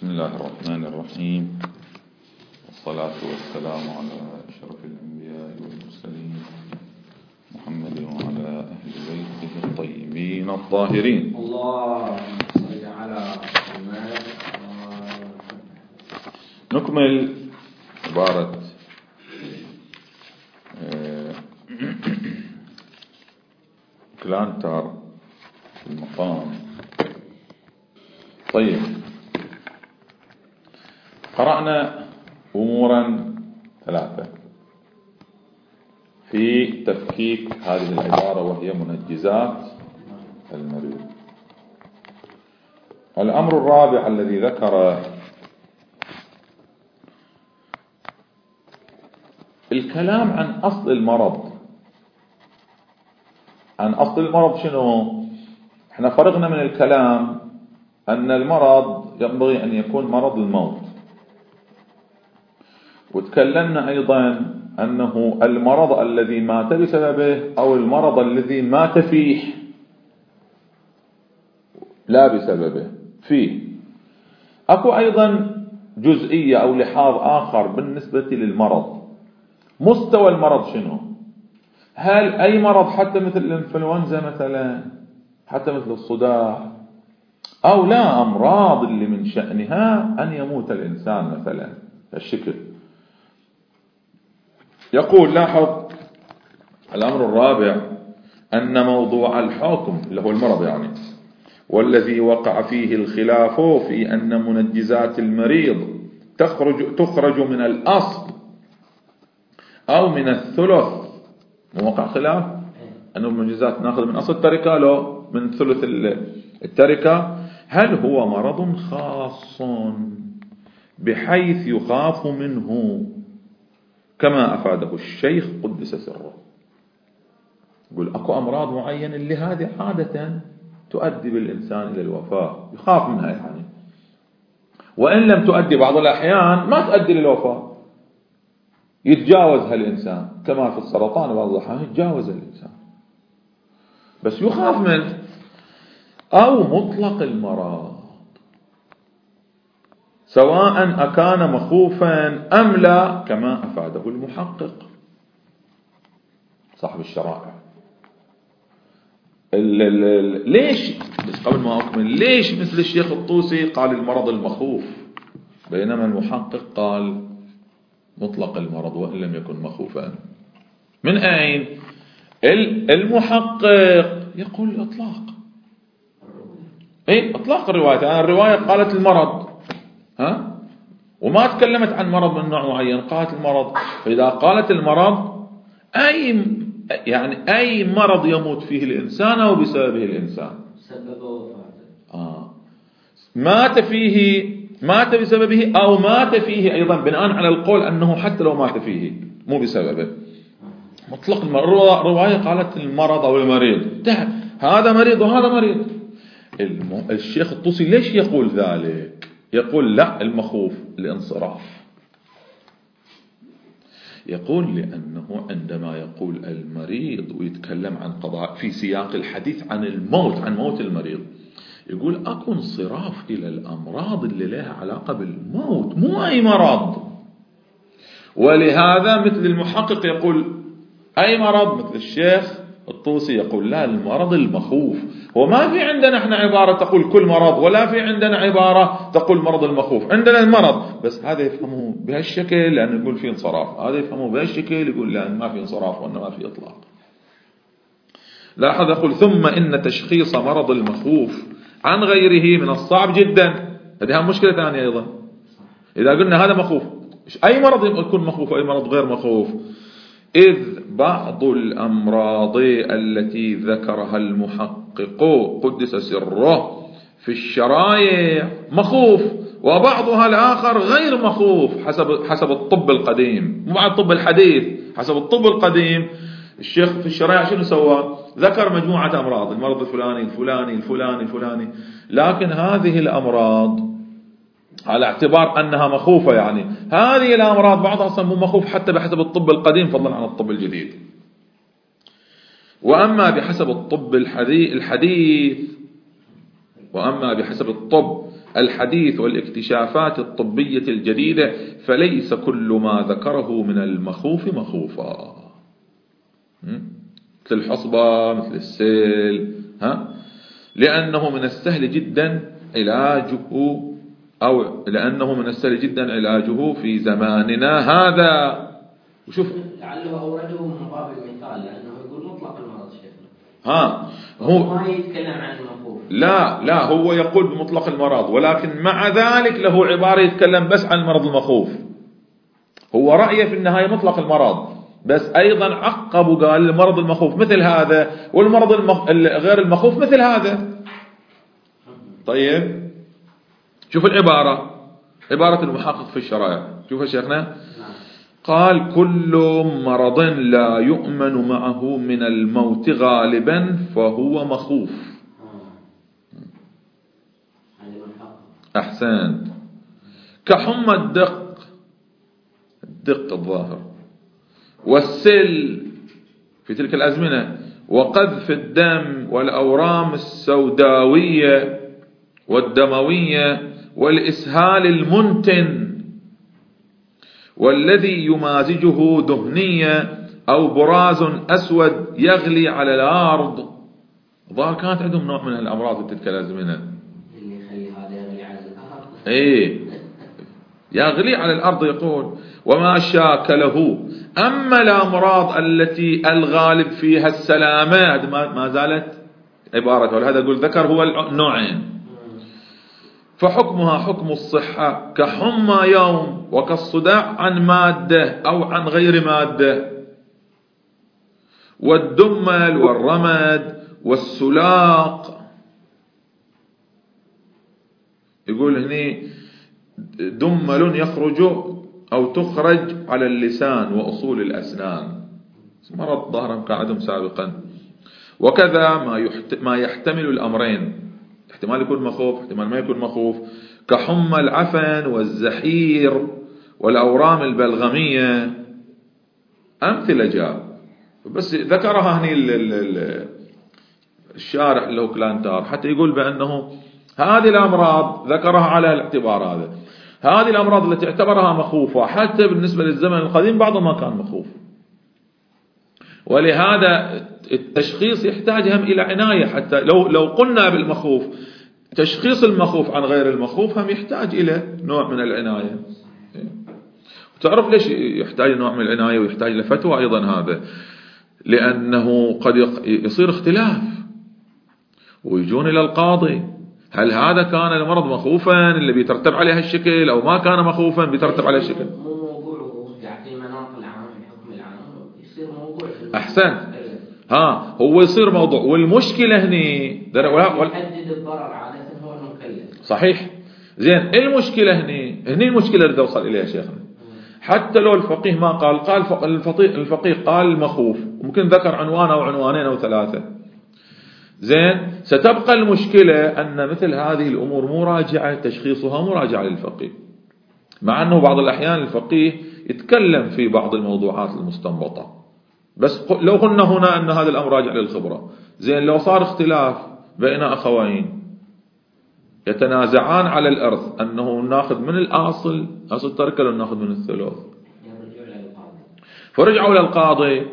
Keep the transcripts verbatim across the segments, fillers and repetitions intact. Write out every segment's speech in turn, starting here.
بسم الله الرحمن الرحيم، والصلاة والسلام على أشرف الأنبياء والمرسلين محمد وعلى أهل بيته الطيبين الطاهرين. اللهم صل على محمد. نكمل عبارة كلانتر في المقام. طيب، قرأنا أمورا ثلاثة في تفكيك هذه العبارة، وهي منجزات المريض. الأمر الرابع الذي ذكر الكلام عن أصل المرض. عن أصل المرض شنو؟ احنا فرغنا من الكلام أن المرض ينبغي أن يكون مرض الموت، وتكلمنا أيضا أنه المرض الذي مات بسببه أو المرض الذي مات فيه لا بسببه فيه. أكو أيضا جزئية أو لحاظ آخر بالنسبة للمرض. مستوى المرض شنو؟ هل أي مرض حتى مثل الإنفلونزا مثلا، حتى مثل الصداع، أو لا أمراض اللي من شأنها أن يموت الإنسان مثلا الشكل. يقول لاحظ الأمر الرابع أن موضوع الحكم اللي هو المرض يعني، والذي وقع فيه الخلاف في أن منجزات المريض تخرج, تخرج من الأصل أو من الثلث. موقع خلاف أن المنجزات نأخذ من أصل التركة لو من ثلث التركة. هل هو مرض خاص بحيث يخاف منه كما أفاده الشيخ قدس سره؟ يقول أكو أمراض معينة اللي هذه عادة تؤدي بالإنسان إلى الوفاة، يخاف منها يعني، وإن لم تؤدي بعض الأحيان ما تؤدي للوفاة، يتجاوزها الإنسان، كما في السرطان بعض الأحيان يتجاوز الإنسان بس يخاف منه. أو مطلق المرض سواء أكان مخوفا أم لا كما أفاده المحقق صاحب الشرائع. ال ال ال ليش بس قبل ما أكمل، ليش مثل الشيخ الطوسي قال المرض المخوف بينما المحقق قال مطلق المرض وإن لم يكن مخوفا؟ من أين؟ المحقق يقول الإطلاق، إيه إطلاق الرواية. يعني الرواية قالت المرض، ها، وما تكلمت عن مرض من نوع معين، قالت المرض. فإذا قالت المرض أي يعني أي مرض يموت فيه الإنسان أو بسببه الإنسان آه. مات فيه مات بسببه أو مات فيه أيضا بناء على القول أنه حتى لو مات فيه مو بسببه. مطلق المرض. رواية قالت المرض أو المريض، هذا مريض وهذا مريض. الشيخ الطوسي ليش يقول ذلك؟ يقول لا، المخوف الانصراف. يقول لأنه عندما يقول المريض ويتكلم عن قضاء في سياق الحديث عن الموت، عن موت المريض، يقول أكو انصراف إلى الأمراض اللي لها علاقة بالموت، مو أي مرض. ولهذا مثل المحقق يقول أي مرض، مثل الشيخ الطوسي يقول لا، المرض المخوف. وما في عندنا احنا عبارة تقول كل مرض، ولا في عندنا عبارة تقول مرض المخوف. عندنا المرض بس هذا يفهمه بهالشكل لأنه يقول فيه انصراف، هذا يفهمه بهالشكل يقول لأن ما في انصراف وأنه ما في إطلاق. لاحظ يقول ثم إن تشخيص مرض المخوف عن غيره من الصعب جدا. هذه مشكلة ثانية أيضا. إذا قلنا هذا مخوف، أي مرض يكون مخوف وأي مرض غير مخوف؟ إذ بعض الأمراض التي ذكرها المحقق قدس سره في الشرائع مخوف، وبعضها الآخر غير مخوف حسب حسب الطب القديم، مو بعد الطب الحديث. حسب الطب القديم الشيخ في الشرائع شنو سوى؟ ذكر مجموعة أمراض، المرض الفلاني الفلاني الفلاني الفلاني، لكن هذه الأمراض على اعتبار أنها مخوفة، يعني هذه الأمراض بعضها أصلا مو مخوف حتى بحسب الطب القديم فضلا عن الطب الجديد. وأما بحسب الطب الحديث, الحديث وأما بحسب الطب الحديث والاكتشافات الطبية الجديدة فليس كل ما ذكره من المخوف مخوفا، مثل الحصبة مثل السيل، ها؟ لأنه من السهل جدا علاجه أو لأنه من السهل جدا علاجه في زماننا هذا. وشوف لعله أورده من باب المثال، لأنه يقول مطلق المرض شيخنا، ها هو ما يتكلم عن المخوف. لا لا هو يقول بمطلق المرض، ولكن مع ذلك له عبارة يتكلم بس عن المرض المخوف. هو رأيه في النهاية مطلق المرض، بس أيضا عقب وقال المرض المخوف مثل هذا، والمرض المخ... غير المخوف مثل هذا. طيب شوف العبارة، عبارة المحقق في الشرائع، شوف يا شيخنا، قال كل مرض لا يؤمن معه من الموت غالبا فهو مخوف. أحسنت. كحمى الدق، الدق الظاهر، والسل في تلك الأزمنة، وقذف الدم والأورام السوداوية والدموية والإسهال المنتن، والذي يمازجه دهنية أو براز أسود يغلي على الأرض. ظاهر كانت عندهم نوع من الأمراض في تلك الأزمنة، اللي يخلي هذا يغلي على الأرض، إيه يغلي على الأرض يقول، وما شاكله. أما الأمراض التي الغالب فيها السلامة ما زالت عبارة، ولهذا يقول ذكر هو النوعين، فحكمها حكم الصحة كحمى يوم وكالصداع عن مادة أو عن غير مادة، والدمل والرمد والسلاق. يقول هني دمل يخرج أو تخرج على اللسان وأصول الأسنان، مرض ظهرا قاعدهم سابقا. وكذا ما, ما يحتمل الأمرين، احتمال يكون مخوف احتمال ما يكون مخوف، كحمى العفن والزحير والأورام البلغمية. أمثلة جاء بس ذكرها هني الشارح اللي هو كلانتار حتى يقول بأنه هذه الأمراض ذكرها على الاعتبار هذا، هذه الأمراض التي اعتبرها مخوفة حتى بالنسبة للزمن القديم بعضها ما كان مخوف، ولهذا التشخيص يحتاج هم إلى عناية. حتى لو لو قلنا بالمخوف، تشخيص المخوف عن غير المخوف هم يحتاج إلى نوع من العناية. تعرف ليش يحتاج نوع من العناية ويحتاج لفتوى أيضا؟ هذا لأنه قد يصير اختلاف ويجون إلى القاضي، هل هذا كان المرض مخوفا اللي بيترتب عليه هالشكل أو ما كان مخوفا بيترتب عليه الشكل؟ مو موضوعه يعني مناط العام الحكم العام، يصير موضوع. أحسن، ها هو يصير موضوع، والمشكلة هني يحدد الضرر عادة هو المكلف. صحيح. زين المشكلة هني هني المشكلة اللي توصل إليها شيخنا، حتى لو الفقيه ما قال قال الفقيه قال مخوف، ممكن ذكر عنوان أو عنوانين أو ثلاثة، زين ستبقى المشكلة أن مثل هذه الأمور مراجعة تشخيصها مراجعة للفقيه، مع أنه بعض الأحيان الفقيه يتكلم في بعض الموضوعات المستنبطة، بس لو قلنا هنا أن هذا الأمر راجع للخبرة. زين لو صار اختلاف بين أخوين يتنازعان على الأرث أنه ناخذ من الأصل أصل تركه لو ناخذ من الثلث، فرجعوا للقاضي،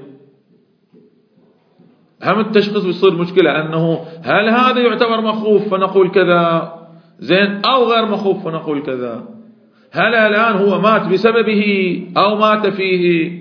هم التشخيص بيصير مشكلة أنه هل هذا يعتبر مخوف فنقول كذا زين أو غير مخوف فنقول كذا، هل الآن هو مات بسببه أو مات فيه؟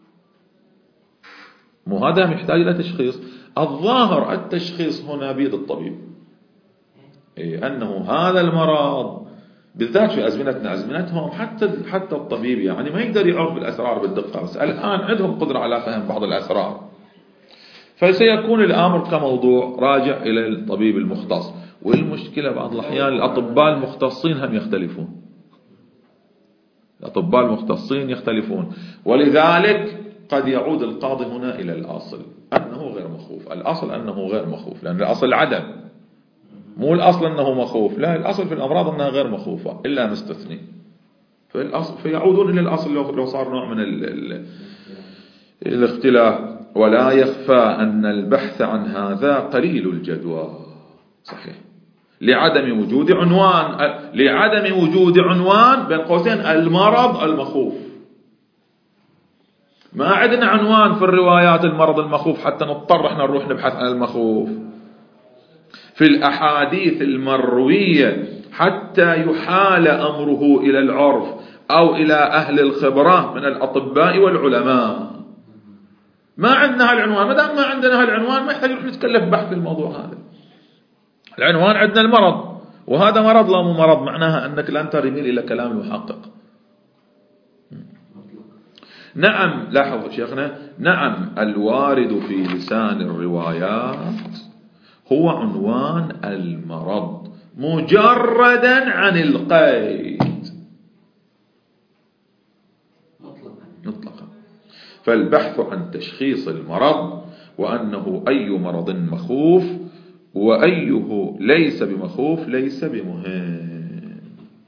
مو هذا محتاج إلى تشخيص. الظاهر التشخيص هنا بيد الطبيب، إيه أنه هذا المرض بالذات في أزمنتنا أزمنتهم حتى حتى الطبيب يعني ما يقدر يعرف بالأسرار بالدقة، بس الآن عندهم قدرة على فهم بعض الأسرار، فسيكون الأمر كموضوع راجع إلى الطبيب المختص. والمشكلة بعض الأحيان الأطباء المختصين هم يختلفون، الأطباء المختصين يختلفون، ولذلك قد يعود القاضي هنا إلى الأصل أنه غير مخوف. الأصل أنه غير مخوف، لأن الأصل عدم، مو الأصل أنه مخوف، لا الأصل في الأمراض أنها غير مخوفة إلا مستثني، فالأصل فيعودون إلى الأصل لو صار نوع من ال ال الاختلاف. ولا يخفى أن البحث عن هذا قليل الجدوى، صحيح، لعدم وجود عنوان، لعدم وجود عنوان بين قوسين المرض المخوف. ما عندنا عنوان في الروايات المرض المخوف حتى نضطر احنا نروح نبحث عن المخوف. في الأحاديث المروية حتى يحال أمره إلى العرف أو إلى أهل الخبرة من الأطباء والعلماء. ما عندنا هالعنوان، ما دام ما عندنا هالعنوان ما يحتاج نتكلف بحث في الموضوع هذا. العنوان عندنا المرض، وهذا مرض لا مو مرض، معناها أنك لا أنت يميل إلى كلام المحقق. نعم لاحظ شيخنا، نعم الوارد في لسان الروايات هو عنوان المرض مجردا عن القيد مطلقا. فالبحث عن تشخيص المرض وأنه أي مرض مخوف وأيه ليس بمخوف ليس بمهم،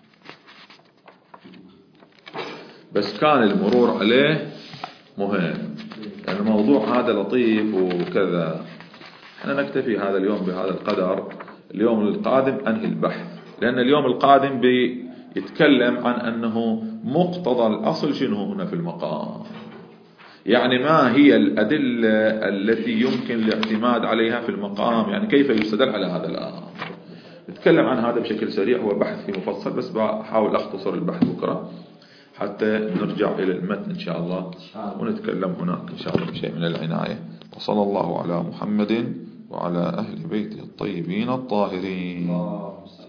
بس كان المرور عليه مهم. يعني الموضوع هذا لطيف وكذا. احنا نكتفي هذا اليوم بهذا القدر. اليوم القادم أنهي البحث، لأن اليوم القادم بيتكلم عن أنه مقتضى الأصل شنو هنا في المقام، يعني ما هي الأدلة التي يمكن الاعتماد عليها في المقام، يعني كيف يستدل على هذا الأمر. نتكلم عن هذا بشكل سريع، هو بحث في مفصل بس بحاول أختصر البحث بكرة حتى نرجع إلى المتن إن شاء الله ونتكلم هناك إن شاء الله بشيء من العناية. وصلى الله على محمد وعلى أهل بيته الطيبين الطاهرين.